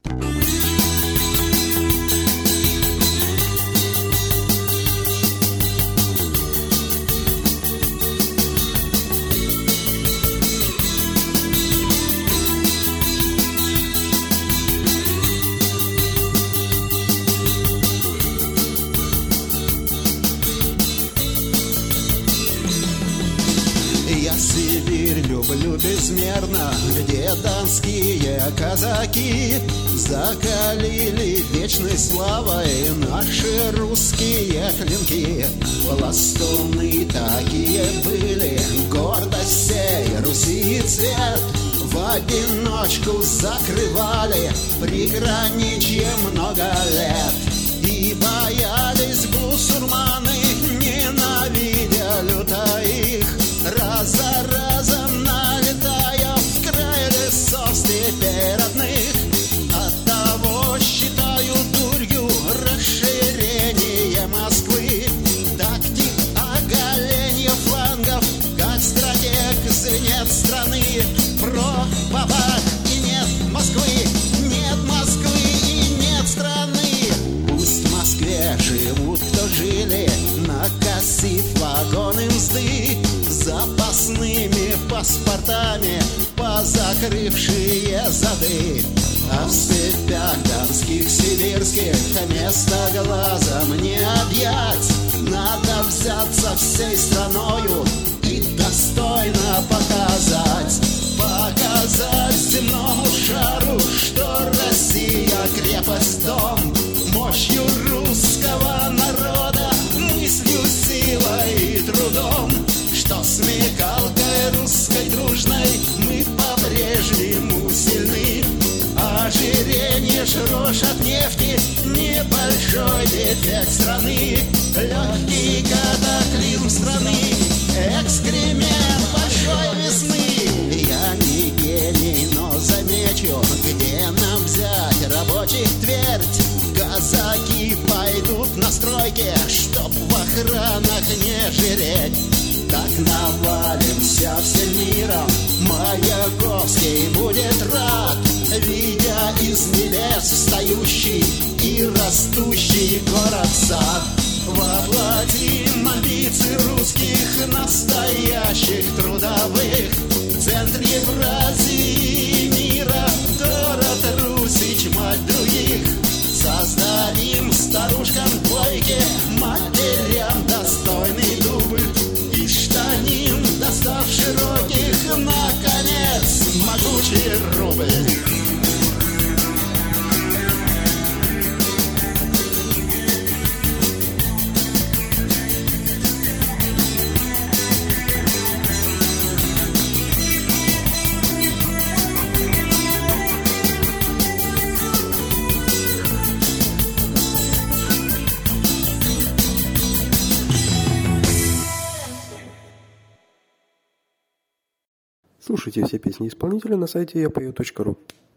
Я Сибирь люблю безмерно, где донские казаки закалили вечной славой наши русские клинки. Пластуны такие были, гордость всей Руси и цвет. В одиночку закрывали приграничье много лет. И боялись бусурманы, ненавидя люто их, раз за разом налетая в край лесов степей родных. Оттого считаю дурью расширение Москвы. Тактик оголения флангов, как стратег звенит страны. Про папа и нет Москвы, нет Москвы и нет страны. Пусть в Москве живут, кто жили, накосив вагоны мзды, запасными паспортами позакрывшие зады. А в степях донских, сибирских места глазом не объять. Надо взяться всей страною и достойно показать. Показать земному шару, что Россия крепость дом. Мощью русского народа, мыслью, силой и трудом. Что смекалкой русской дружной мы по-прежнему сильны. Ожирение жрешь от нефти, небольшой дефект страны. Легкий катаклизм страны, экскремент большой весны. Я не гений, но замечу, где нам взять рабочих твердь. Казаки пойдут на стройки, чтоб в охранах не жиреть. Так навалимся всем миром, Маяковский будет рад, видя из небес встающий и растущий город-сад. Воплотим амбиции русских, настоящих трудовых, в центре Евразии мира город Русич, мать других. Создадим старушкам койки, матерям достойный дубль, и штанин, достав широких, наконец, могучий рубль. Слушайте все песни исполнителя на сайте yapeo.ru.